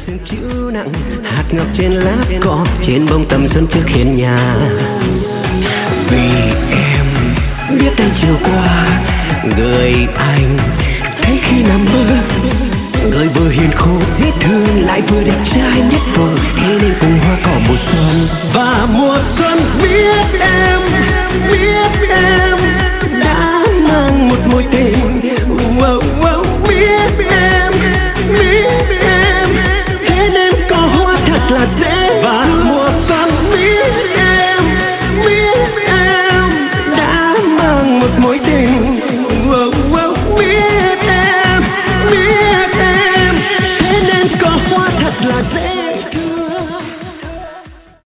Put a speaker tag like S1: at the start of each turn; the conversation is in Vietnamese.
S1: sương chiếu nặng hạt ngọc trên lá cỏ trên bông tầm xuân trước hiên nhà. Vì em biết anh chiều qua người anh